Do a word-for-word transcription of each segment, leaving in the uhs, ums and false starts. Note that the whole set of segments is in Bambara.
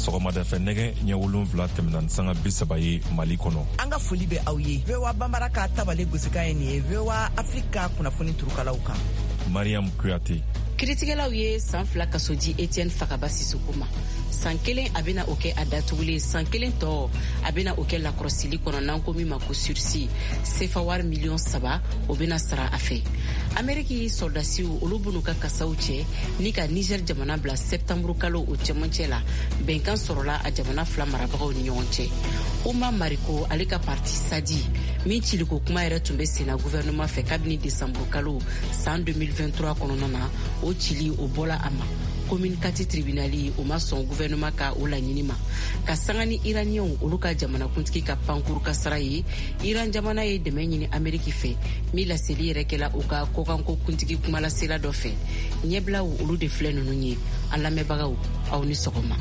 sɔgɔmada fɛ nɛgɛ ɲɛ wolonfila tɛmɛna sanga bi saba ye Mali kɔnɔ. An ka foli bɛ aw ye. V O A Banbara ka tabale gosikan ye nin ye V O A Afrika kunnafoni turukalaw kan. Mariam Kuyate. Kiritigɛlaw ye san fila kaso di Etienne Fakaba Sisoko ma. San kelen a bena o kɛ a datugulen, san kelen tɔ a bena o kɛ lakɔrɔsili kɔnɔ n'an ko min ma ko sursis. sefa wari miliyɔn saba o bena sara a fɛ. Ameriki soldasiw olu b'u ka kasaw cɛ ni ka Niger jamana bila septembre kalo o cɛmancɛ la bɛnkan sɔrɔla a jamana fila marabagaw ni ɲɔgɔn cɛ. Uma Mariko ale ka parti Sadi min ciliko kuma yɛrɛ tun bɛ senna gouvernement fɛ kabini décembre kalo san deux mille vingt-trois kɔnɔna na o cili o bɔla a ma. Commune kati tribunali o ma sɔn gouvernement ka o laɲini ma ka sanga ni iraniyɛnw olu ka jamanakuntigi ka pankuru ka sara ye. Iran jamana ye dɛmɛ ɲini Ameriki fɛ min laseli yɛrɛ kɛla u ka kɔkanko kuntigi kumalasela dɔ fɛ. Ɲɛbilaw olu de filɛ ninnu ye. A lamɛnbagaw aw ni sɔgɔma.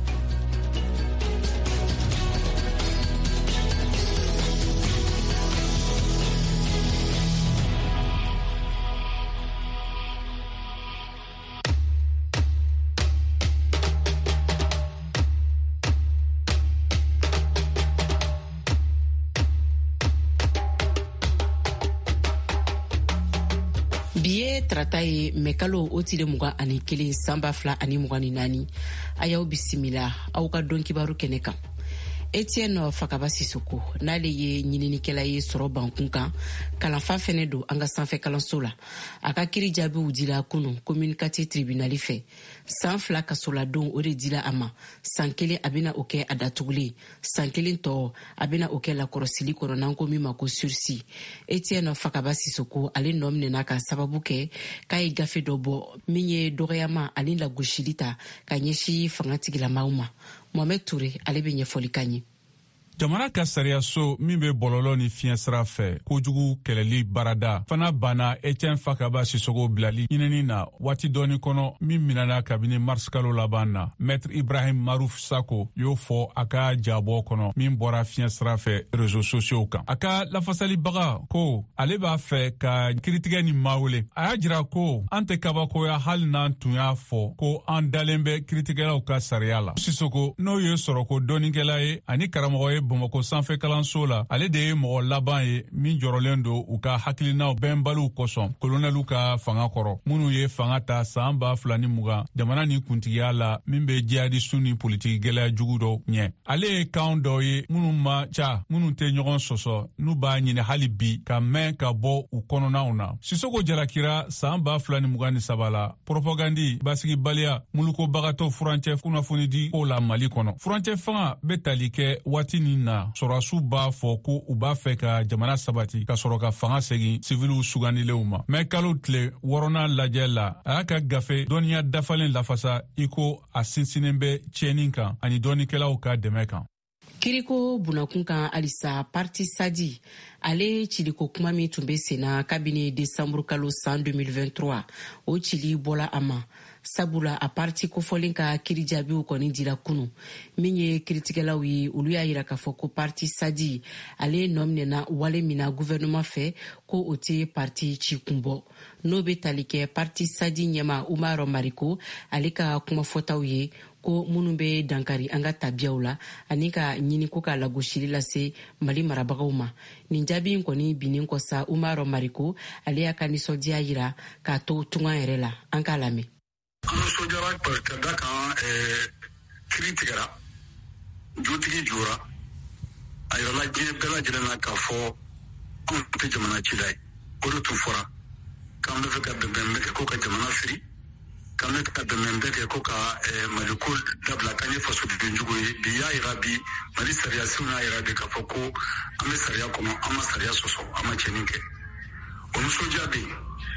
Biye trata ye mekalo o tile mugan ani kelen sanba fila ani mugan ni naani a y'aw bisimila aw ka dɔn kibaru kɛnɛ kan. Etienne Fakaba Sisoko n'ale ye ɲininikɛla ye sɔrɔ bankun kan kalanfa fɛnɛ don an ka sanfɛ kalanso la. A ka kiri jaabiw dila kunun commune kati tribunali fɛ. San fila kasoladon o de dila a ma. San kelen a bena o kɛ a datugulen, san kelen tɔ a bena o kɛ lakɔrɔsili kɔnɔ n'an ko min ma ko sursis. Etienne Fakaba Sisoko ale nɔ minɛna ka sababu kɛ k'a ye gafe dɔ bɔ min ye dɔgɔyama ani lagosili ta ka ɲɛsi fangatigilamaw ma. Mohamed Touré ale bɛ ɲɛfɔli kan ye. Jamana ka sariyaso min bɛ bɔlɔlɔ ni fiɲɛ sira fɛ kojugu kɛlɛli barada fana banna Etienne Fakaba Sisoko bilali ɲinini na waati dɔɔni kɔnɔ min minɛna kabini mars kalo laban na. Maître Ibrahim Marouf Sako y'o fɔ a ka jabɔ kɔnɔ min bɔra fiɲɛ sira fɛ réseaux sociaux kan. A ka lafasalibaga ko ale b'a fɛ ka kiritigɛ ni mawele. A y'a jira ko an tɛ kabakoya hali n'an tun y'a fɔ ko an dalen bɛ kiritigɛlaw ka sariya la. Sisoko n'o ye sɔrɔko dɔɔnikɛla ye ani karamɔgɔ ye Bamakɔ sanfɛ kalanso la ale de ye mɔgɔ laban ye min jɔrɔlen don u ka hakilinaw bɛnbaliw kosɔn kolonɛliw ka fanga kɔrɔ minnu ye fanga ta san ba fila ni mugan jamana ni kuntigiya la min bɛ jihadistu ni politiki gɛlɛya jugu dɔw ɲɛ. Ale ye kan dɔw ye minnu ma ca minnu tɛ ɲɔgɔn sɔsɔ n'u b'a ɲini hali bi ka mɛn ka bɔ u kɔnɔnaw na. Sisoko jalakira san ba fila ni mugan ni saba la propagandi basigibaliya mulukobagatɔ furancɛ kunnafonidi ko la Mali kɔnɔ. Furancɛ fanga bɛ tali kɛ waati ni na sɔrɔsiw b'a fɔ ko u b'a fɛ ka jamana sabati ka sɔrɔ ka fanga segin siviliw sugandilenw ma. Mɛ kalo tile wɔɔrɔnan lajɛ la a y'a ka gafe dɔnniya dafalen lafasa i ko a sinsinnen bɛ tiɲɛni kan ani dɔnnikɛlaw ka dɛmɛ kan. Kiriko bunakun kan alisa parti Sadi ale ciliko kuma min tun bɛ senna kabini décembre kalo san deux mille vingt-trois o cili bɔla a ma. Sabula a parti kofɔlen ka kiri jaabiw kɔni dira kunu min ye kiritigɛlaw ye olu y'a yira k'a fɔ ko parti Sadi ale nɔ minɛna wale mina gouvernement fɛ ko o tɛ parti ci kun bɔ. N'o bɛ tali kɛ parti Sadi ɲɛma Umaro Mariko ale ka kumafɔtaw ye ko minnu bɛ dankari an ka tabiyaw la ani ka ɲini ko ka lagosili lase Mali marabagaw ma. Nin jaabi in kɔni binnen kɔ sa Umaro Mariko ale y'a ka nisɔndiya yira k'a to tunga yɛrɛ la. An k'a lamɛn. An sojara ka da kan kiri tigɛra jutigi jura a yɛrɛla diɲɛ bɛɛ lajɛlen na k'a fɔ anw tɛ jamana cila ye o de tun fɔra k'an bɛ fɛ ka bɛnbɛn kɛ ko ka jamana firi k'an bɛ ka bɛnbɛn kɛ ko ka Mali ko dabila k'an ye fasoden jugu ye bi y'a yira bi Mali sariyasenw y'a yira bi k'a fɔ ko an bɛ sariya kɔnɔ an ma sariya sɔsɔ an ma tiɲɛni kɛ o nisɔndiya bɛ yen.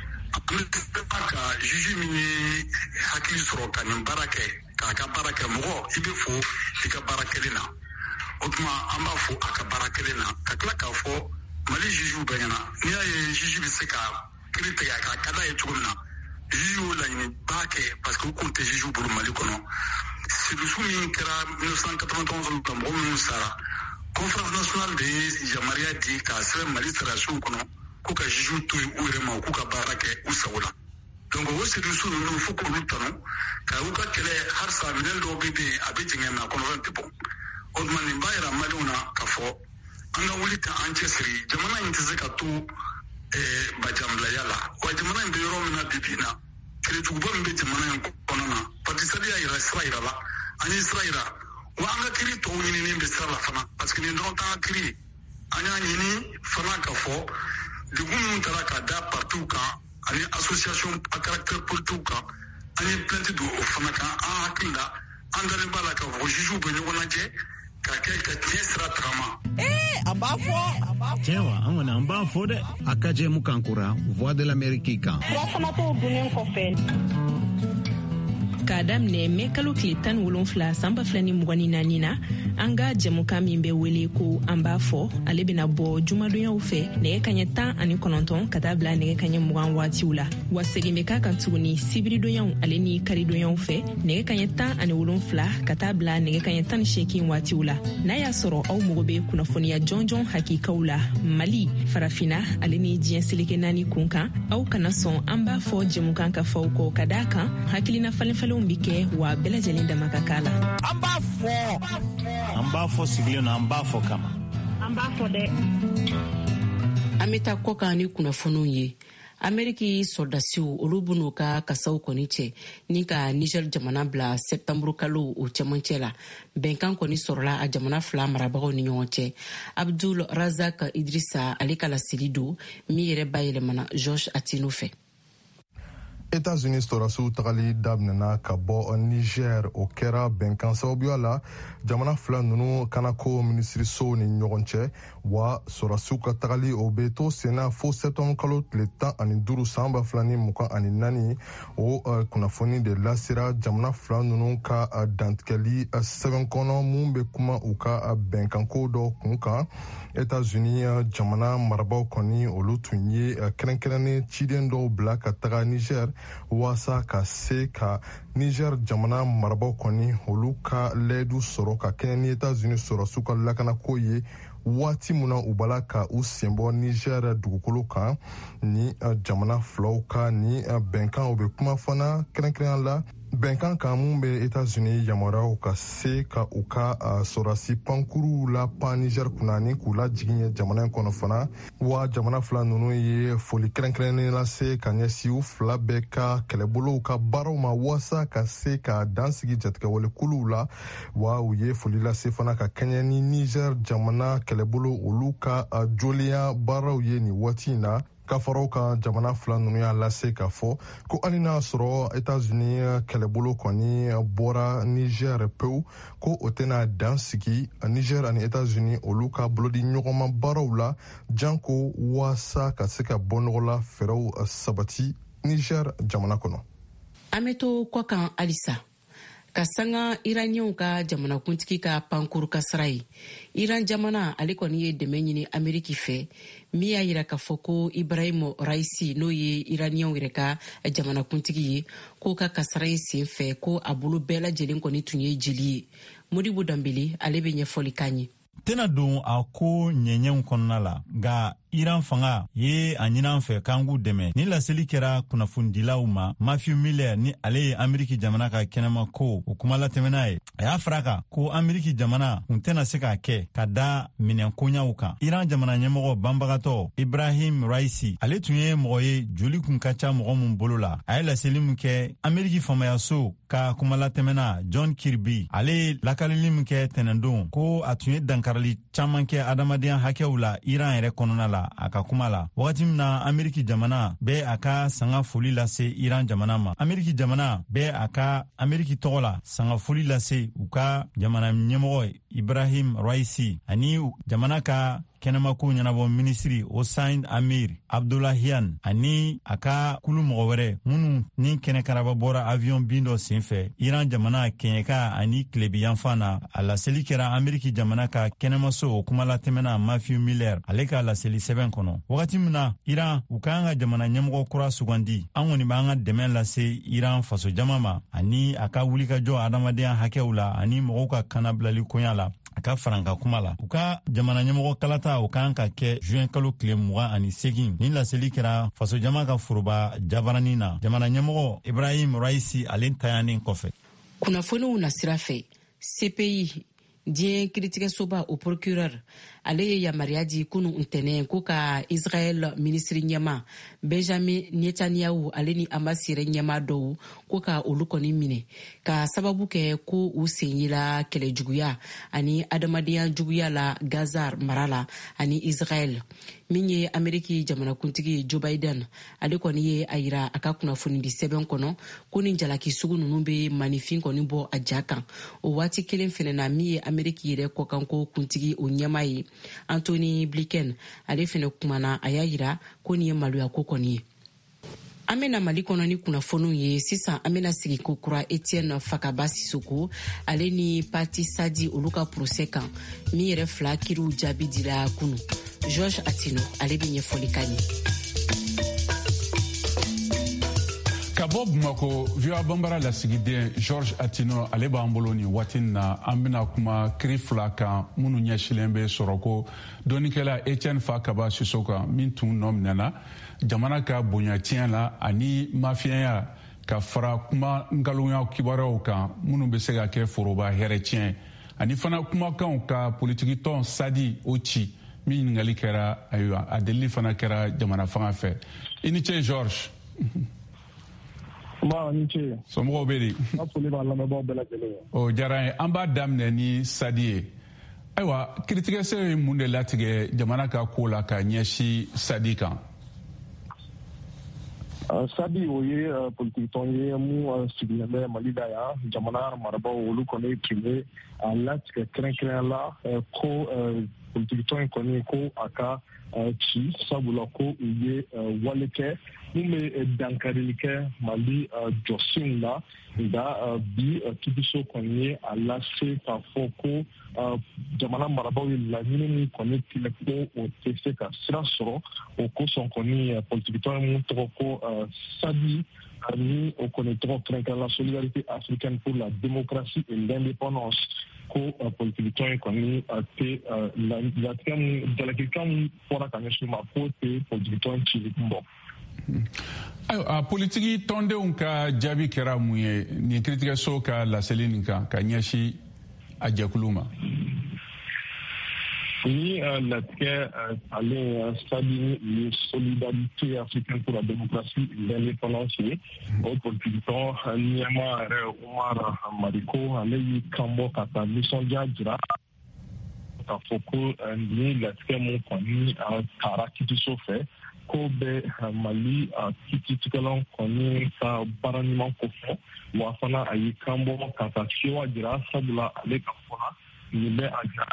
Ka juge min ye hakili sɔrɔ ka nin baara kɛ k'a ka baara kɛ mɔgɔ i bɛ fo i ka baara kelen na o tuma an b'a fo a ka baara kelen na ka tila k'a fɔ Mali juge bɛɛ ɲɛna n'i y'a ye juge bɛ se ka kiri tigɛ k'a ka d'a ye cogo min na juge y'o laɲini ba kɛ parce que u kun tɛ juge bolo Mali kɔnɔ sirisu min kɛra mille neuf cent quatre-vingt-onze ka mɔgɔ minnu sara conférence nationale de ye yamaruya di k'a sɛbɛn Mali sariyasenw kɔnɔ ko ka juge to yen u yɛrɛ ma k'u ka baara kɛ u sago la donc o sirisu ninnu fo k'olu tɔnɔ ka u ka kɛlɛ harisa minɛn dɔw bɛ yen a bɛ jigin na kɔnɔfɛn tɛ bɔ o tuma nin b'a yira maliw na k'a fɔ an ka wuli ka an cɛsiri jamana in tɛ se ka to bajanbilaya la wa jamana in bɛ yɔrɔ min na bibi in na kirijuguba min bɛ jamana in kɔnɔ na patisadi y'a yira sira yira la an ye sira yira wa an ka kiri tɔw ɲinini bɛ sira la fana parce que nin dɔrɔn t'an ka kiri an y'a ɲini fana ka fɔ degun minnu taara ka da partiu kan ani association à caractère politique kan an ye plainte don o fana kan an hakili la an dalen b'a la ka fɔ juges bɛ ɲɔgɔn lajɛ ka kɛ ka tiɲɛ sira tagama. Eh, an b'a fɔ. Tiɲɛ wa, an kɔni an b'a fɔ dɛ. A ka jɛ mu kan kura Voix de l'Amérique kan. Furasamatɔw dunnen kɔfɛ. K'a daminɛ mɛ kalo tile tan ni wolonfila san ba fila ni mugan ni naani na an ka jɛmukan min bɛ wele ko an b'a fɔ ale bɛna bɔ jumadonyaw fɛ nɛgɛ kaɲɛ tan ani kɔnɔntɔn ka taa bila nɛgɛ kaɲɛ mugan waatiw la wa segin bɛ k'a kan tuguni sibiridonyaw ale ni karidonyaw fɛ nɛgɛ kaɲɛ tan ani wolonfila ka taa bila nɛgɛ kaɲɛ tan ni seegin waatiw la n'a y'a sɔrɔ aw mago bɛ kunnafoniya jɔnjɔn hakikaw la Mali farafina ale ni diɲɛ seleke naani kun kan aw kana sɔn an b'a fɔ jɛmukan ka faw kɔ ka d'a kan hakilina falenfalenw bi kɛ wa bɛɛ lajɛlen dama ka k'a la. An b'a fɔ. An b'a fɔ sigilen na an b'a fɔ kama. An b'a fɔ dɛ. An bɛ taa kɔ kan ni kunnafoniw ye. Ameriki soldasiw olu b'u ka kasaw kɔni cɛ ni ka Niger jamana bila septembre kalo o cɛmancɛ la. Bɛnkan kɔni sɔrɔla a jamana fila marabagaw ni ɲɔgɔn cɛ. Abdul Razak Idrissa ale ka laseli don min yɛrɛ bayɛlɛmana George Atino fɛ. États-Unis sɔrɔdasiw tagali daminɛna ka bɔ Niger o kɛra bɛnkan sababuya la jamana fila ninnu kanako minisirisow ni ɲɔgɔn cɛ wa sɔrɔdasiw ka tagali o bɛ to senna fo septembre kalo tile tan ani duuru san ba fila ni mugan ani naani o kunnafoni de lasera jamana fila ninnu ka dantigɛli sɛbɛn kɔnɔ mun bɛ kuma u ka bɛnkanko dɔ kun kan. États-Unis jamana marabaaw kɔni olu tun ye kɛrɛnkɛrɛnnen ciden dɔw bila ka taga Niger waasa ka se ka Niger jamana marabaaw kɔni olu ka lɛdu sɔrɔ ka kɛɲɛ ni États-Unis sɔrɔsiw ka lakanako ye waati mun na u bala ka u senbɔ Niger dugukolo kan ni jamana filaw ka ni bɛnkan o bɛ kuma fana kɛrɛnkɛrɛnya la bɛnkan kan mun bɛ États-Unis yamaruyaw ka se ka u ka sɔrɔdasi pankuruw la pan Niger kunna ni k'u lajigin ye jamana in kɔnɔ fana wa jamana fila ninnu ye foli kɛrɛnkɛrɛnnen lase ka ɲɛsin u fila bɛɛ ka kɛlɛbolow ka baaraw ma waasa ka se ka dansigi jatigɛwalekuluw la wa u ye foli lase fana ka kɛɲɛ ni Niger jamana kɛlɛbolo olu ka joliya baaraw ye nin waati in na. Ka faraw kan jamana fila ninnu y'a lase k'a fɔ ko hali n'a sɔrɔ États-Unis kɛlɛbolo kɔni bɔra Niger pewu ko o tɛna dan sigi Niger ani États-Unis olu ka bolodi ɲɔgɔnma baaraw la janko waasa ka se ka bɔ nɔgɔ la fɛɛrɛw sabati Niger jamana kɔnɔ. An bɛ to kɔ kan halisa ka sanga Iranienw ka jamanakuntigi ka pankuru kasara ye. Iran jamana ale kɔni ye dɛmɛ ɲini Ameriki fɛ min y'a yira k'a fɔ ko Ibrahim Raisi n'o ye Iranienw yɛrɛ ka jamanakuntigi ye k'o ka kasara ye sen fɛ ko a bolo bɛɛ lajɛlen kɔni tun ye jeli ye. Modibo Dambele ale bɛ ɲɛfɔli k'an ye. Tena don a ko ɲɛɲɛw kɔnɔna la nka Iran fanga ye a ɲinan fɛ k'an k'u dɛmɛ ni laseli kɛra kunnafonidilaw ma Matthew Miller ni ale ye Ameriki jamana ka kɛnɛma ko o kuma latɛmɛna ye a y'a fara kan ko Ameriki jamana kun tɛna se k'a kɛ ka da minɛnkoɲaw kan. Iran jamana ɲɛmɔgɔ banbagatɔ Ibrahim Raisi ale tun ye mɔgɔ ye joli kun ka ca mɔgɔ mun bolo la a ye laseli min kɛ Ameriki famayaso ka kuma latɛmɛna John Kirby ale ye lakalili min kɛ tɛnɛndon ko a tun ye dankarali caman kɛ adamadenya hakɛw la Iran yɛrɛ kɔnɔna la a ka kuma la wagati min na Ameriki jamana bɛ a ka sanga foli lase Iran jamana ma. Ameriki jamana bɛ a ka Ameriki tɔgɔ la sanga foli lase u ka jamana ɲɛmɔgɔ Ibrahim Raisi ani jamana ka kɛnɛmako ɲɛnabɔ minisiri Hossein Amir Abdullahian ani a ka kulu mɔgɔ wɛrɛ minnu ni kɛnɛkaraba bɔra avion bin dɔ senfɛ Iran jamana kɛɲɛka ani tilebiyanfan na a laseli kɛra Ameriki jamana ka kɛnɛmaso o kuma latɛmɛna Matthew Miller ale ka laseli sɛbɛn kɔnɔ. Wagati min na Iran u ka an ka jamana ɲɛmɔgɔ kura sugandi an kɔni b'an ka dɛmɛ lase Iran faso jama ma ani a ka wulikajɔ adamadenya hakɛw la ani mɔgɔw ka kana bilali koɲa la. a ka faranka kuma la. U ka jamana ɲɛmɔgɔ kalata o kan ka kɛ juin kalo tile mugan ani segin. Ni laseli kɛra faso jama ka foroba jabarani na. Jamana ɲɛmɔgɔ Ibrahim Raisi ale tayanin kɔfɛ. Kunnafoniw na sira fɛ C P I diɲɛ kiiritigɛsoba o procureur ale ye yamaruya di kunu ntɛnɛn ko ka Israel ministre ɲɛma Benjamin Netanyahu ale ni ambassadeur ɲɛma dɔw ko ka olu kɔni minɛ ka sababu kɛ ko u sen yela kɛlɛjuguya ani adamadenya juguya la Gaza mara la ani Israel. Min ye Ameriki jamanakuntigi Joe Biden ale kɔni ye a yira a ka kunnafoni di sɛbɛn kɔnɔ ko ni jalaki sugu ninnu bɛ manifin kɔni bɔ a ja kan. O waati kelen fɛnɛ na min ye Ameriki yɛrɛ kɔkanko kuntigi o ɲɛma ye Anthony Blinken ale fɛnɛ kumana a y'a yira ko nin ye maloya ko kɔni ye. An bɛna Mali kɔnɔ ni kunnafoniw ye sisan an bɛna sigi ko kura Etienne Fakaba Sisoko ale ni Pati Sadi olu ka procès kan min yɛrɛ fila kiriw jaabi dira kunu. George Atino ale bɛ ɲɛfɔli ka ɲɛ. Ka bɔ Bamako, V O A Banbara lasigiden George Atino ale b'an bolo ni waati na an bɛna kuma kiri fila kan minnu ɲɛsilen bɛ sɔrɔ ko dɔnnikɛla Etienne Fakaba Sisoko min tun nɔ minɛna jamana ka bonya tiɲɛ la ani mafiyanya ka fara kuma nkalonyaw kibaruyaw kan minnu bɛ se ka kɛ foroba hɛrɛ tiɲɛ ani fana kumakanw ka politiki tɔn Sadi o ci min ɲininkali kɛra ayiwa a delili fana kɛra jamana fanga fɛ. I ni ce George. Ba ni ce. Somɔgɔw bɛ di? A foli b'a lamɛnbaaw bɛɛ lajɛlen ye. O diyara n ye. An b'a daminɛ ni Sadi ye. Ayiwa kiiritigɛsɛ ye mun de latigɛ jamana ka ko la ka ɲɛsin Sadi kan? Sadi o ye politiki tɔn ye mun sigilen bɛ Mali la yan jamana marabaaw olu kɔni tun bɛ a latigɛ kɛrɛnkɛrɛnya la ko politiki tɔn in kɔni ko a ka ci sabula ko u ye wale kɛ mun bɛ dankarili kɛ Mali jɔsenw la nka bi kiiriso kɔni ye a lase k'a fɔ ko jamana marabaaw ye laɲini min kɔni tigɛ ko o tɛ se ka sira sɔrɔ o kosɔn kɔni politiki tɔn mun tɔgɔ ko Sadi ni o kɔni tɔgɔ kɛrɛnkɛrɛn la Solidarité africaine pour la démocratie et l'indépendance ko politiki tɔn in kɔni tɛ latigɛ mun jalakikan mun fɔra ka ɲɛsin ma k'o tɛ politiki tɔn cili bɔ. Ayiwa politiki tɔndenw ka jaabi kɛra mun ye nin kiiritigɛso ka laseli nin kan ka ɲɛsin a jɛkulu ma? Ni latigɛ ale Sadi ni Solidarité africaine pour la démocratie et l'indépendance ye o politiki tɔn ɲɛma yɛrɛ Umar Mariko ale y'i kanbɔ ka taa nisɔndiya jira k'a fɔ ko ni latigɛ mun kɔni taara kiiriso fɛ ko bɛ Mali kiiritigɛlaw kɔni ka baara ɲuman ko fɔ wa fana a y'i kanbɔ ka taa sewa jira sabula ale ka fɔ la nin bɛ a jira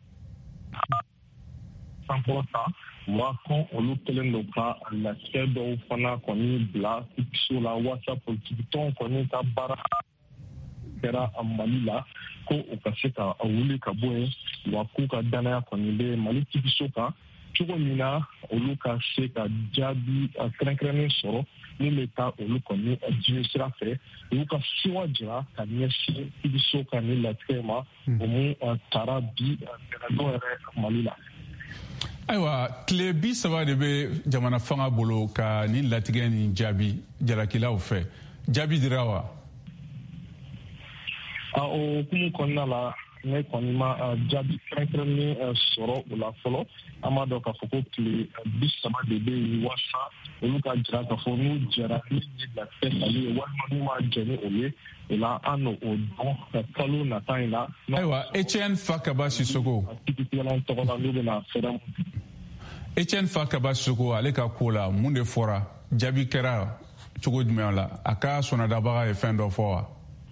sankɔrɔta wa ko olu kɛlen don ka latigɛ dɔw fana kɔni bila kiiriso la walasa politiki tɔn kɔni ka baara kɛra Mali la ko u ka se ka wuli ka bɔ yen wa k'u ka danaya kɔni bɛ Mali kiiriso kan cogo min na olu ka se ka jaabi kɛrɛnkɛrɛnnen sɔrɔ min bɛ taa olu kɔni jimi sira fɛ olu ka sewa jira ka ɲɛsin kiiriso ka ni latigɛ ma o mun taara bi dɛgɛdɔ yɛrɛ Mali la. Ayiwa tile bi saba de bɛ jamana fanga bolo ka ni latigɛ nin jaabi jalakilaw fɛ jaabi dira wa? O hukumu kɔnɔna la ne kɔni ma jaabi kɛrɛnkɛrɛnnen sɔrɔ o la fɔlɔ an b'a dɔn k'a fɔ ko tile bi saba de bɛ yen walasa olu ka jira k'a fɔ n'u jɛra min ye latigɛ nali ye walima n'u ma jɛ ni o ye o la an n'o dɔn kalo nata in na. Ayiwa Etienne Fakaba Sisoko. kiiritigɛlaw tɔgɔ la n'u bɛna fɛɛrɛ mun. Etienne Fakaba Sisoko ale ka ko la mun de fɔra jaabi kɛra cogo jumɛn la a ka sɔnnadabaga ye fɛn dɔ fɔ wa?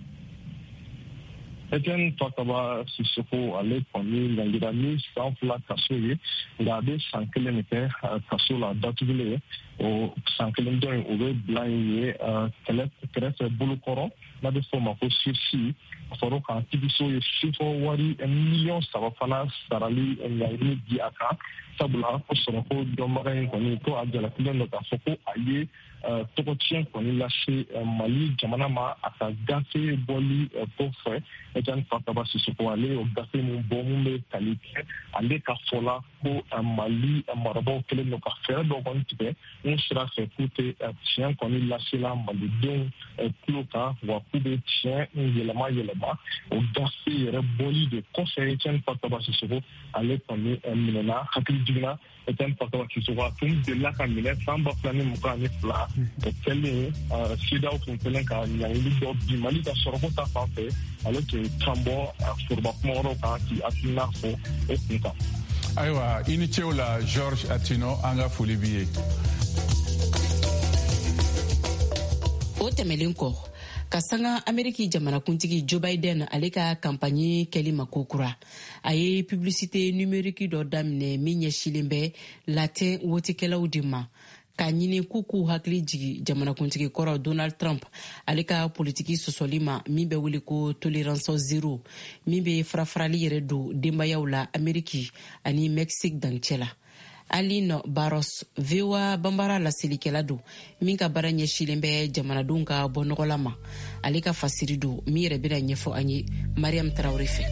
Etienne Fakaba Sisoko ale kɔni lagira ni san fila kaso ye nka a bɛ san kelen de kɛ kaso la datugulen ye o san kelen dɔ in o bɛ bila yen ye kɛrɛfɛ bolokɔrɔ n'a bɛ fɔ o ma ko sursis a fɔra k'a tigiso ye sifɔ wari miliyɔn saba fana sarali ɲangini di a kan sabula ko sɔrɔ ko dɔnbaga in kɔni ko a jalatilen don k'a fɔ ko a ye tɔgɔtiɲɛ kɔni lase Mali jamana ma a ka gafe bɔli kɔfɛ Etienne Fakaba Sisoko ale y'o gafe min bɔ mun bɛ tali kɛ ale ka fɔ la ko Mali marabaaw kɛlen don ka fɛɛrɛ dɔ kɔni tigɛ mun sira fɛ k'u tɛ tiɲɛ kɔni lasela malidenw tulo kan wa k'u bɛ tiɲɛ yɛlɛma yɛlɛma o gafe yɛrɛ bɔli de kɔfɛ Etienne Fakaba Sisoko ale kɔni minɛna hakili jiginna Etienne Fakaba Sisoko a tun delila ka minɛ san ba fila ni mugan ani fila o kɛlen sidaw tun kɛlen ka ɲangili dɔ bi Mali ka sɔrɔko ta fan fɛ ale tun kan bɔ foroba kuma wɛrɛw kan k'i hakilina fɔ o kun kan. Ayiwa i ni cɛw la Georges Atino an ka foli b'i ye. O tɛmɛlen kɔ ka sanga Ameriki jamanakuntigi Joe Biden ale ka kampanye kɛli ma ko kura a ye publicité numérique dɔ daminɛ min ɲɛsilen bɛ latin wotikɛlaw de ma ka ɲini k'u k'u hakili jigi jamanakuntigi kɔrɔ Donald Trump ale ka politiki sɔsɔli ma min bɛ wele ko tolérance zéro min bɛ farafarali yɛrɛ don denbayaw la Ameriki ani Mexique dancɛ la. Aline Barros V O A Bambara laselikɛla don min ka baara ɲɛsilen bɛ jamanadenw ka bɔnɔgɔla ma ale ka fasiri don min yɛrɛ bɛna ɲɛfɔ an ye Mariam Traoré fɛ.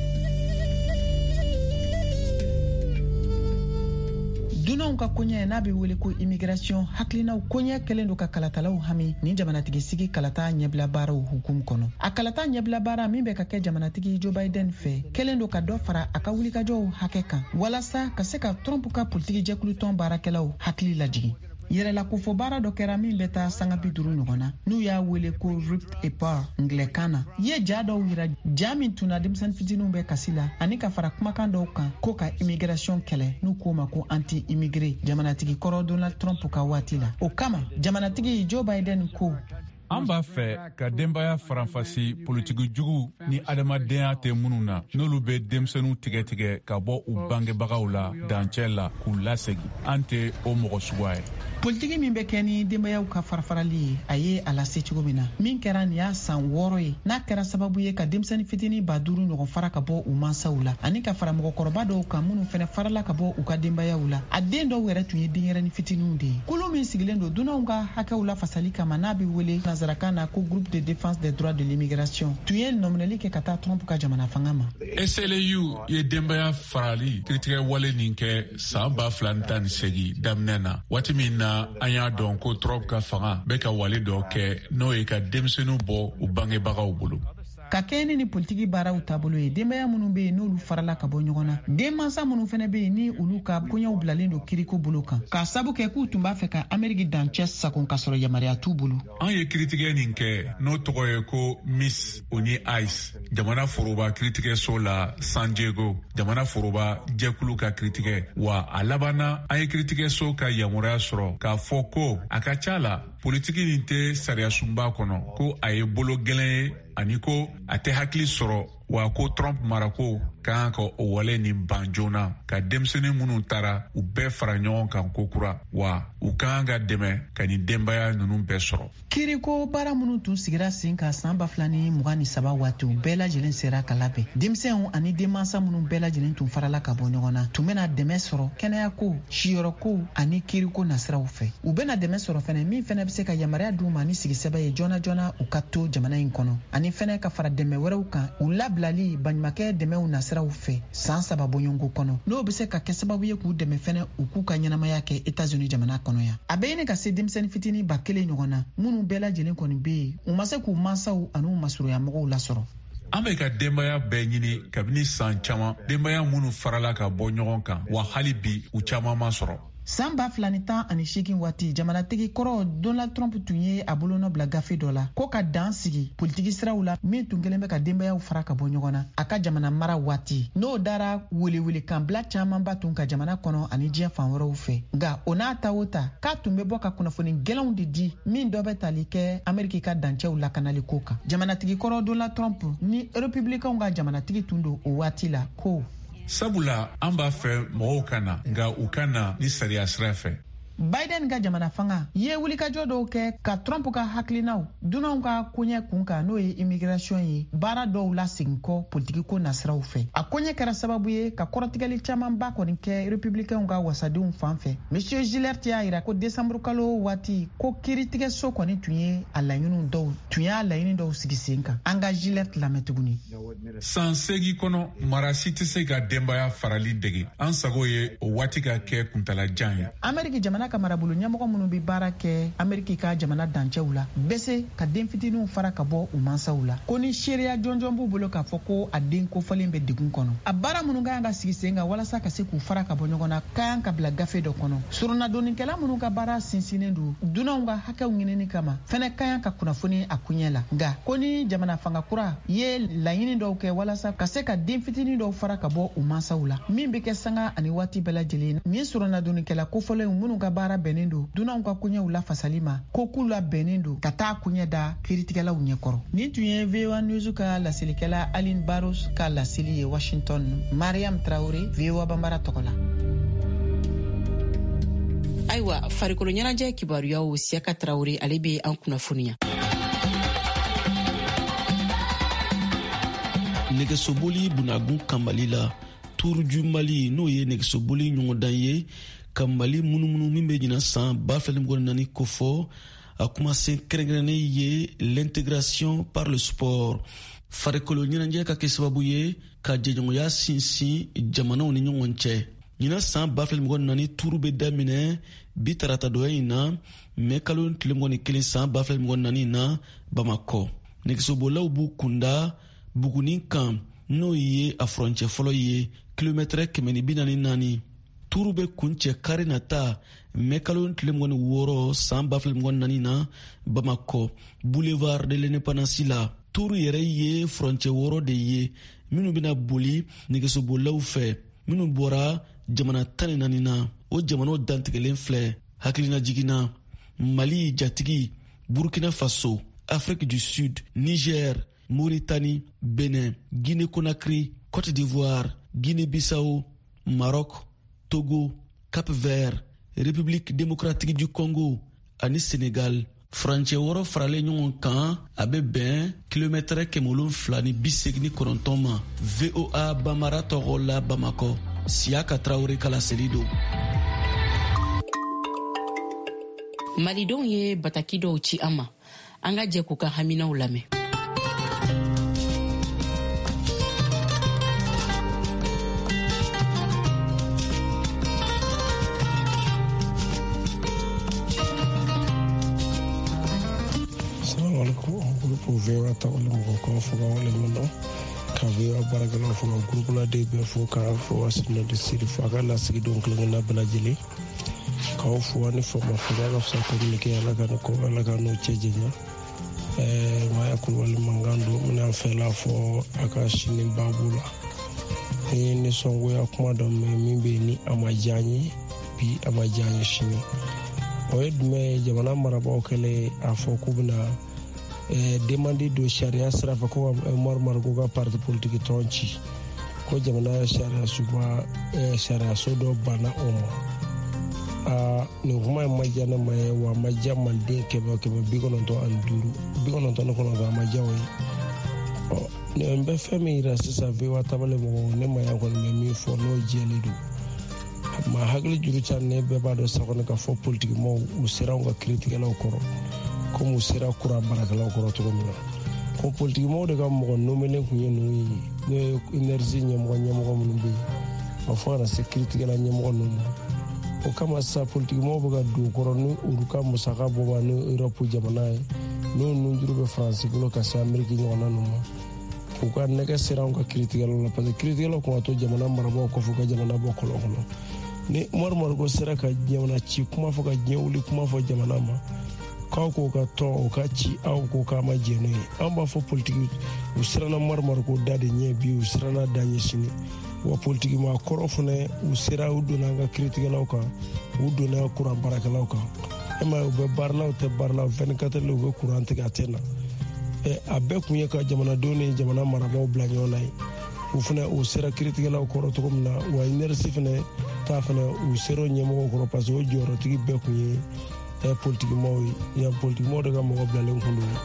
Dunanw ka koɲɛ n'a bɛ wele ko immigration hakilinaw koɲɛ kɛlen don ka kalatalaw hami ni jamanatigi sigi kalata ɲɛbila baaraw hukumu kɔnɔ. A kalata ɲɛbila baara min bɛ ka kɛ jamanatigi Joe Biden fɛ kɛlen don ka dɔ fara a ka wulikajɔw hakɛ kan walasa ka se ka Trump ka politiki jɛkulu tɔn baarakɛlaw hakili lajigi. Yɛrɛla kofɔ baara dɔ kɛra min bɛ taa sanga bi duuru ɲɔgɔn na n'u y'a wele ko ripped apart Anglɛkan na. Ye ja dɔw yira ja min tunna denmisɛnnin fitininw bɛ kasi la ani ka fara kumakan dɔw kan ko ka immigration kɛlɛ n'u k'o ma ko anti-immigré jamanatigi kɔrɔ Donald Trump ka waati la. O kama jamanatigi Joe Biden ko an b'a fɛ ka denbaya faranfasi politiki jugu ni adamadenya tɛ minnu na n'olu bɛ denmisɛnninw tigɛ tigɛ ka bɔ u bangebagaw la dancɛ la k'u lasegi an tɛ o mɔgɔ suguya ye. Politiki min bɛ kɛ ni denbayaw ka farafarali ye a ye a lase cogo min na min kɛra nin y'a san wɔɔrɔ ye n'a kɛra sababu ye ka denmisɛnnin fitinin ba duuru ɲɔgɔn fara ka bɔ u mansaw la ani ka fara mɔgɔkɔrɔba dɔw kan minnu fɛnɛ farala ka bɔ u ka denbayaw la a den dɔw yɛrɛ tun ye denyɛrɛnin fitininw de ye. Kulu min sigilen don dunanw ka hakɛw la fasali kama n'a bɛ wele nazarakan na ko groupe de défense des droits de l'immigration tun ye nɔminɛli kɛ ka taa Trump ka jamana fanga ma. S L U ye denbaya farali kiritigɛ wale nin kɛ san ba fila ni tan ni segi daminɛ na waati min na an y'a dɔn ko Trump ka fanga bɛ ka wale dɔ kɛ n'o ye ka denmisɛnninw bɔ u bangebagaw bolo. Ka kɛɲɛ ni politiki baaraw taabolo ye denbaya minnu bɛ yen n'olu farala ka bɔ ɲɔgɔn na denmansa minnu fana bɛ yen ni olu ka kɔɲɔw bilalen don kiriko bolo kan k'a sabu kɛ k'u tun b'a fɛ ka Ameriki dancɛ sagon ka sɔrɔ yamaruya t'u bolo. An ye kiritigɛ nin kɛ n'o tɔgɔ ye ko Miss Oni Ice jamana foroba kiritigɛso la San Diego jamana foroba jɛkulu ka kiritigɛ wa a labanna an ye kiritigɛso ka yamaruya sɔrɔ k'a fɔ ko a ka ca la politiki nin tɛ sariya sunba kɔnɔ ko a ye bolo gɛlɛn ye ani ko a tɛ hakili sɔrɔ wa ko Trump marako kan ka o wale nin ban joona ka denmisɛnnin minnu taara u bɛɛ fara ɲɔgɔn kan ko kura wa u kan ka dɛmɛ ka nin denbaya ninnu bɛɛ sɔrɔ. Kiriko baara minnu tun sigira sen ka san ba fila ni mugan ni saba waati u bɛɛ lajɛlen sera ka labɛn denmisɛnw ani denmansa minnu bɛɛ lajɛlen tun farala ka bɔ ɲɔgɔn na tun bɛna dɛmɛ sɔrɔ kɛnɛyako siyɔrɔko ani kiriko nasiraw fɛ u bɛna dɛmɛ sɔrɔ fɛnɛ min fɛnɛ bɛ se ka yamaruya d'u ma ni sigisɛbɛ ye joona joona u ka to jamana in kɔnɔ ani fɛnɛ ka fara dɛmɛ wɛrɛw kan u labilali baɲumankɛ dɛmɛw nasiraw fɛ san saba bɔɲɔngo kɔnɔ n'o bɛ se ka kɛ sababu ye k'u dɛmɛ fɛnɛ u k'u ka ɲɛnamaya kɛ États-Unis jamana kɔnɔ yan a bɛ ɲini ka se denmisɛnnin fitinin ba kelen ɲɔgɔn na minnu bɛɛ lajɛlen kɔni bɛ yen u ma se k'u mansaw ani u masuruya mɔgɔw lasɔrɔ. An bɛ ka denbaya bɛɛ ɲini kabini san caman denbaya minnu farala ka bɔ ɲɔgɔn kan wa hali bi u caman ma sɔrɔ. San ba fila ni tan ani seegin waati jamanatigi kɔrɔ Donald Trump tun ye a bolonɔ bila gafe dɔ la ko ka dan sigi politiki siraw la min tun kelen bɛ ka denbayaw fara ka bɔ ɲɔgɔn na a ka jamana mara waati n'o dara welewelekan bila camanba tun ka jamana kɔnɔ ani diɲɛ fan wɛrɛw fɛ nka o n'a ta o ta k'a tun bɛ bɔ ka kunnafoni gɛlɛnw de di min dɔ bɛ tali kɛ Ameriki ka dancɛw lakanali ko kan jamanatigi kɔrɔ Donald Trump ni républicainw ka jamanatigi tun don o waati la ko sabula an b'a fɛ mɔgɔw ka na nka u ka na ni sariya sira fɛ. Biden ka jamana fanga ye wulikajɔ dɔw kɛ ka Trump ka hakilinaw dunanw ka koɲɛ kun kan n'o ye immigration ye baara dɔw la segin kɔ politiki ko nasiraw fɛ. A koɲɛ kɛra sababu ye ka kɔrɔtigɛli camanba kɔni kɛ républicainw ka wasadenw fan fɛ. Monsieur Gillert y'a yira ko décembre kalo waati ko kiiritigɛ so kɔni tun ye a laɲiniw dɔw tun y'a laɲini dɔw sigi sen kan. An ka Gillert lamɛn tuguni. San segi kɔnɔ mara si tɛ se ka denbaya farali dege. An sago ye o waati ka kɛ kuntalajan ye. Ameriki jamana ka marabolo ɲɛmɔgɔ minnu bɛ baara kɛ Ameriki ka jamana dancɛw la bɛ se ka den fitininw fara ka bɔ u mansaw la. Ko ni seereya jɔnjɔn b'u bolo k'a fɔ ko a den kofɔlen bɛ degun kɔnɔ. A baara minnu ka kan ka sigi sen kan walasa ka se k'u fara ka bɔ ɲɔgɔn na ka kan ka bila gafe dɔ kɔnɔ. Surunadonnikɛla minnu ka baara sinsinnen don dunanw ka hakɛw ɲinini kama fɛnɛ ka kan ka kunnafoni a kuɲɛ la. Nka ko ni jamana fanga kura ye laɲini dɔw kɛ walasa ka se ka den fitinin dɔw fara ka bɔ u mansaw la min bɛ kɛ sanga ani waati bɛɛ lajɛlen ni surunadonnikɛla kofɔlenw minnu ka baara bɛnnen don dunanw ka koɲɛw la fasali ma ko k'u la bɛnnen don ka taa koɲɛ da kiiritigɛlaw ɲɛkɔrɔ. Nin tun ye V O A News ka lasilikɛla Aline Barros ka lasili ye Washington. Mariam Traoré, V O A Bambara tɔgɔ la. Ayiwa farikolo ɲɛnajɛ kibaruyaw Siaka Traoré ale bɛ an kunnafoniya. Nɛgɛsoboli bunagun kan Mali la Turuju Mali n'o ye nɛgɛsoboli ɲɔgɔndan ye ka Mali munumunu min bɛ ɲina san ba fila ni mugan ni naani ko fɔ a kumasen kɛrɛnkɛrɛnnen ye l'intégration par le sport. Farikolo ɲɛnajɛ ka kɛ sababu ye ka jɛɲɔgɔnya sinsin jamanaw ni ɲɔgɔn cɛ. Ɲina san ba fila ni mugan ni naani tuuru bɛ daminɛ bi tarata dɔya in na mɛ kalo tile mugan ni kelen san ba fila ni mugan ni naani na Bamakɔ. Nɛgɛsobolaw b'u kunda Buguni kan n'o ye a furancɛ fɔlɔ ye kilomɛtɛrɛ kɛmɛ ni bi naani naani. Tuuru bɛ kuncɛ kari nata mɛ kalo tile mugan ni wɔɔrɔ san ba fila ni mugan ni naani na Bamakɔ boulevard de l'indépendance la. Tuuru yɛrɛ ye furancɛ wɔɔrɔ de ye minnu bɛna boli nɛgɛsobolaw fɛ minnu bɔra jamana tan ni naani na. O jamanaw dantigɛlen filɛ hakilina jiginna Mali jatigi, Burkina Faso, Afrique du Sud, Niger, Mauritanie, Bénin, Guinée-Conakry, Côte d'Ivoire, Guinée-Bissau, Maroc, Togo, Cap-Vert, République démocratique du Congo ani Sénégal. Furancɛ wɔɔrɔ faralen ɲɔgɔn kan a bɛ bɛn kilomɛtɛrɛ kɛmɛ wolonwula ni bi seegin ni kɔnɔntɔn ma. V O A Bambara tɔgɔ la Bamakɔ. Siaka Traoré ka laseli don. Malidenw ye bataki dɔw ci an ma. An ka jɛ k'u ka haminaw lamɛn. Grupo V O A tawale mɔgɔ kan fo ka wale min dɔn ka V O A baarakɛlaw fo ka grupo la de bɛɛ fo ka fo Asina de Sidi fo a ka lasigidenw kelen-kelenna bɛɛ lajɛlen k'aw fo ani fama fo ka ka fisa communiqué ala ka ko ala ka n'o cɛ jɛnya ɛɛ Maya Kulubali mankan don min y'an fɛ la fɔ a ka sini baabu la ni ye nisɔngoya kuma dɔ mɛn min bɛ ni a ma diya n ye bi a ma diya n ye sini o ye jumɛn ye jamana marabaaw kɛlen a fɔ k'u bɛna demande do sariya sira fɛ ko Umaru Mariko ka parti politique tɔn ci ko jamana sariya suba sariya so dɔ banna o ma a nin kuma in ma diya ne ma ye wa ma diya maliden kɛmɛ kɛmɛ bi kɔnɔntɔn ani duuru bi kɔnɔntɔn ni kɔnɔntɔn a ma diya o ye ɔ nin bɛ fɛn min yira sisan V O A tabale mɔgɔw ne ma yan kɔni bɛ min fɔ n'o jɛlen don ma hakili juru ca ne bɛɛ b'a dɔn sa kɔni ka fɔ politique mɔgɔw u sera anw ka kiiritigɛlaw kɔrɔ comme u sera kura baarakɛlaw kɔrɔ cogo min na ko politique mɔgɔw de ka mɔgɔ nomelen kun ye ninnu ye n'o ye énergie ɲɛmɔgɔ ɲɛmɔgɔ minnu bɛ yen a fɔ ka na se kiiritigɛla ɲɛmɔgɔ ninnu ma o kama sisan politique mɔgɔw bɛ ka don kɔrɔ ni olu ka musaka bɔba ni Europe jamana ye n'o nunjuru bɛ Faransi bolo ka se Amérique ɲɔgɔnna ninnu ma u ka nɛgɛ sera anw ka kiiritigɛlaw la parce que kiiritigɛlaw kun ka to jamana marabaaw kɔfɛ ka jamana bɔ kɔlɔn kɔnɔ ni Umaru Mariko sera ka jamana ci kuma fɔ ka diɲɛ wuli kuma fɔ jamana ma k'aw k'o ka tɔn o ka ci aw ko k'a ma jɛ n'o ye an b'a fɔ politiki u siranna Umaru Mariko da de ɲɛ bi u siranna da ɲɛ sini wa politiki maa kɔrɔ fana u sera u donna an ka kiiritigɛlaw kan u donna kuran baarakɛlaw kan e ma u bɛ baara la u tɛ baara la vingt-quatre heures u bɛ kuran tigɛ a tɛ na ɛ a bɛɛ kun ye ka jamanadenw ni jamana marabaaw bila ɲɔgɔn na ye u fana u sera kiiritigɛlaw kɔrɔ cogo min na wa inersi fana ta fana u sera ɲɛmɔgɔw kɔrɔ parce que o jɔyɔrɔtigi bɛɛ kun ye ɛ politikimɔgɔw ye yan politikimɔgɔw de ka mɔgɔ bilalen kun don.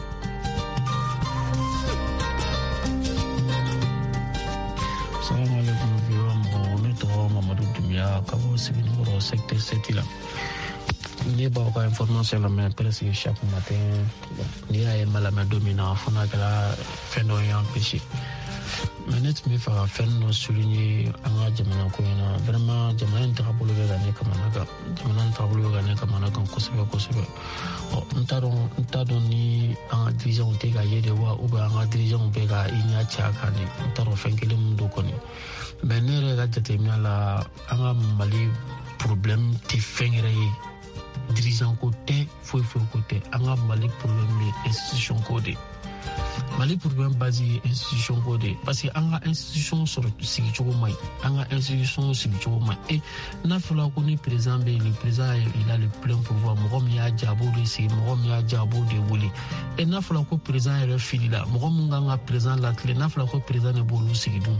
Salamu alaikum viwa mɔgɔ ne tɔgɔ Mamadu Dumiya ka bɔ Sebenikɔrɔ secteur sept la. Ne b'aw ka information lamɛn presque chaque matin n'i y'a ye n ma lamɛn don min na fo n'a kɛra fɛn dɔ ye empêché. Mais ne tun bɛ fɛ ka fɛn dɔ souligner an ka jamana ko in na vraiment jamana in tagabolo bɛ ka ne kamana gan jamana in tagabolo bɛ ka ne kamana gan kosɛbɛ kosɛbɛ. Ɔ n t'a dɔn n t'a dɔn ni an ka dirigeants tɛ ka ye de wa ou bien an ka dirigeants bɛ ka i ɲɛ ci a kan de n t'a dɔn fɛn kelen min don kɔni. Mais ne yɛrɛ ka jateminɛ la an ka Mali problème tɛ fɛn yɛrɛ ye. Dirigeant ko tɛ foyi foyi ko tɛ an ka Mali problème ye institution ko de. Mali problème base ye institution ko de parce que an ka institution sɔrɔ sigi cogo man ɲi an ka institution sigi cogo man ɲi. E n'a fɔra ko ni président bɛ yen le président il a le plein pouvoir mɔgɔ min y'a diya a b'o de sigi mɔgɔ min y'a diya a b'o de wele. E n'a fɔra ko président yɛrɛ fili la mɔgɔ min kan ka président latilen n'a fɔra ko président de b'olu sigi dun.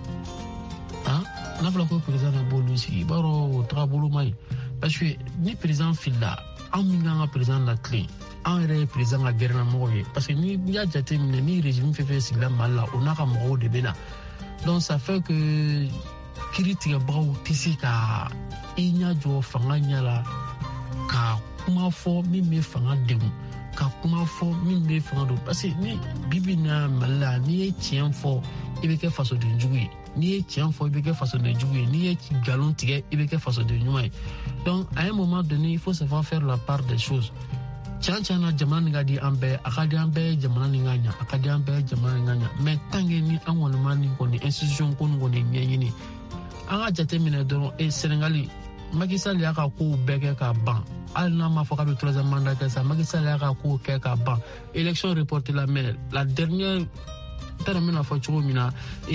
Han n'a fɔra ko président de b'olu sigi i b'a dɔn o tagabolo man ɲi. Parce que ni président filila an min kan ka président latilen an yɛrɛ ye président ka gɛrɛna mɔgɔw ye parce que ni y'a jate minɛ ni régime fɛn fɛn sigila Mali la o n'a ka mɔgɔw de bɛ na donc ça fait que kiiri tigɛbagaw tɛ se ka i ɲɛ jɔ fanga ɲɛ la ka kuma fɔ min bɛ fanga degun ka kuma fɔ min bɛ fanga don parce que ni bibi na Mali la n'i ye tiɲɛ fɔ i bɛ kɛ fasoden jugu ye n'i ye tiɲɛ fɔ i bɛ kɛ fasoden jugu ye n'i ye nkalon tigɛ i bɛ kɛ fasoden ɲuman ye donc à un moment donné il faut savoir faire la part des choses. Tiɲɛ tiɲɛ na jamana nin ka di an bɛɛ a ka di an bɛɛ jamana nin ka ɲɛ a ka di an bɛɛ jamana nin ka ɲɛ mais tant que ni an kɔni ma nin kɔni institution ko nin kɔni ɲɛɲini an ka jateminɛ dɔrɔn e Senegali Macky Sall y'a ka kow bɛɛ kɛ ka ban hali n'a ma fɔ k'a bɛ troisième mandat kɛ sa Macky Sall y'a ka kow kɛ ka ban élection reportée la mais la dernière n t'a dɔn n bɛna fɔ cogo min na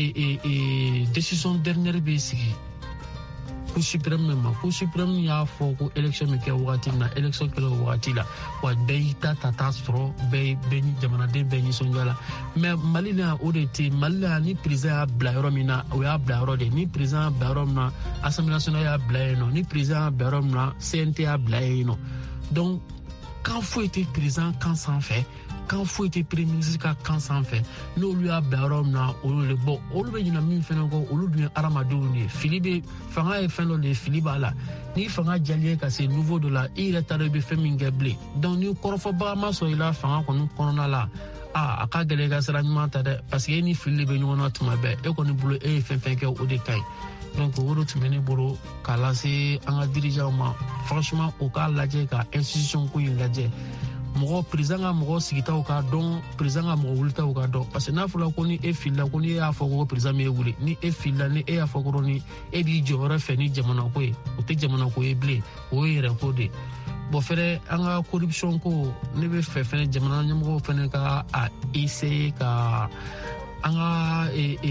décision dernière bɛ sigi Cour suprême ma Cour suprême y'a fɔ ko élection bɛ kɛ wagati min na élection kɛla o wagati la wa bɛɛ y'i ta ta ta sɔrɔ bɛɛ bɛɛ ni jamanaden bɛɛ nisɔndiya la mais Mali la o de tɛ Mali la ni président y'a bila yɔrɔ min na o y'a bila yɔrɔ de ni président y'a bila yɔrɔ min na Assemblée nationale y'a bila yen nɔ ni président y'a bila yɔrɔ min na C N T y'a bila yen nɔ donc kan foyi tɛ président kan sanfɛ kan foyi tɛ premier ministre ka kan sanfɛ n'olu y'a bila yɔrɔ min na olu de bɔ olu bɛ ɲinɛ min fɛnɛ kɔ olu dun ye hadamadenw de ye fili bɛ fanga ye fɛn dɔ de ye fili b'a la ni fanga jal'i ye ka se niveau dɔ la i yɛrɛ t'a dɔn i bɛ fɛn min kɛ bilen donc ni kɔrɔfɔbaga ma sɔrɔ i la fanga kɔni kɔnɔna la a a ka gɛlɛn i ka sira ɲuman ta dɛ parce que e ni fili de bɛ ɲɔgɔn na tuma bɛɛ e kɔni bolo e ye fɛn fɛn kɛ o de ka ɲi donc o de tun bɛ ne bolo k'a lase an ka dirigeants ma franchement o k'a lajɛ ka institution ko in lajɛ mɔgɔ président ka mɔgɔ sigitaw ka dɔn président ka mɔgɔ wulitaw ka dɔn parce que n'a fɔra ko ni e filila ko ni e y'a fɔ ko président min ye wuli ni e filila ni e y'a fɔ ko ni e b'i jɔ yɔrɔ fɛ ni jamana ko ye o tɛ jamana ko ye bilen o ye yɛrɛ ko de bon fɛnɛ an ka corruption ko ne bɛ fɛ fɛnɛ jamana ɲɛmɔgɔw fɛnɛ ka a essayer ka an ka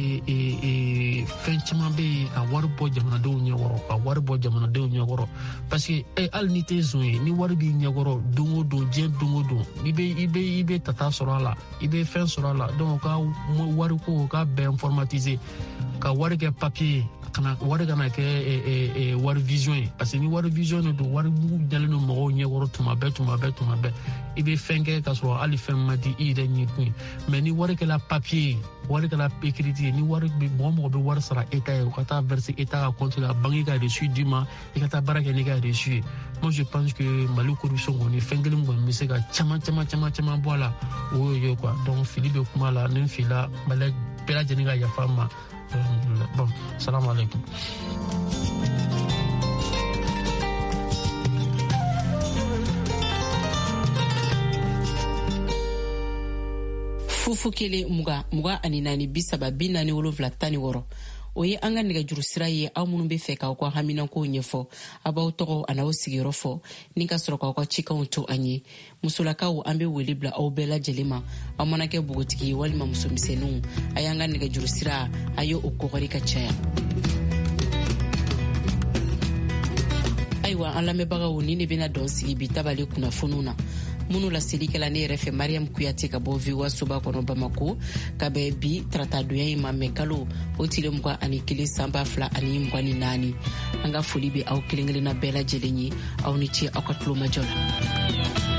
fɛn caman bɛ yen ka wari bɔ jamanadenw ɲɛkɔrɔ ka wari bɔ jamanadenw ɲɛkɔrɔ parce que e hali ni tɛ zon ye ni wari b'i ɲɛkɔrɔ don o don diɲɛ don o don i bɛ i bɛ i bɛ tata sɔrɔ a la i bɛ fɛn sɔrɔ a la donc ka wari ko ka bɛn informatiser ka wari kɛ papier kana wari kana kɛ wari vision ye parce que ni wari vision de don wari mugu dalen don mɔgɔw ɲɛkɔrɔ tuma bɛɛ tuma bɛɛ tuma bɛɛ i bɛ fɛn kɛ ka sɔrɔ hali fɛn ma di i yɛrɛ ɲɛkun ye mais ni wari kɛla papier wari kɛla écrit ye ni wari mɔgɔ mɔgɔ bɛ wari sara état ye o ka taa verser état ka compte la banque ka reçu d'i ma i ka taa baara kɛ n'i ka reçu ye moi je pense que Mali corruption kɔni fɛn kelen kɔni bɛ se ka caman caman caman caman bɔ a la o y'o ye quoi donc fili bɛ kuma la ni n filila Mali bɛɛ lajɛlen ka yafa n ma bon salam alaikum. fufu kelen muga muga ani naani bi saba bi naani wolonfila tan ni wɔɔrɔ o ye an ka nɛgɛjuru sira ye aw minnu bɛ fɛ k'aw ka haminankow ɲɛfɔ a b'aw tɔgɔ a n'aw sigiyɔrɔ fɔ ni ka sɔrɔ k'aw ka cikanw to an ye musolakaw an bɛ wele bila aw bɛɛ lajɛlen ma aw mana kɛ bogotigi ye walima musomisɛnninw a y'an ka nɛgɛjuru sira a ye o kɔgɔri ka caya. ayiwa an lamɛnbagaw ni ne bɛna dɔn sigi bi tabali kunnafoniw na minnu laselikɛla ne yɛrɛ fɛ mariam kuyate ka bɔ viwa soba kɔnɔ bamako ka bɛ bi taratadonya yi ma mɛ kalo o tile mugan ani kelen san ba fila ani mugan ni naani. An ka foli bɛ aw kelen kelenna bɛɛ lajɛlen ye. Aw ni ce aw ka tulomajɔ la.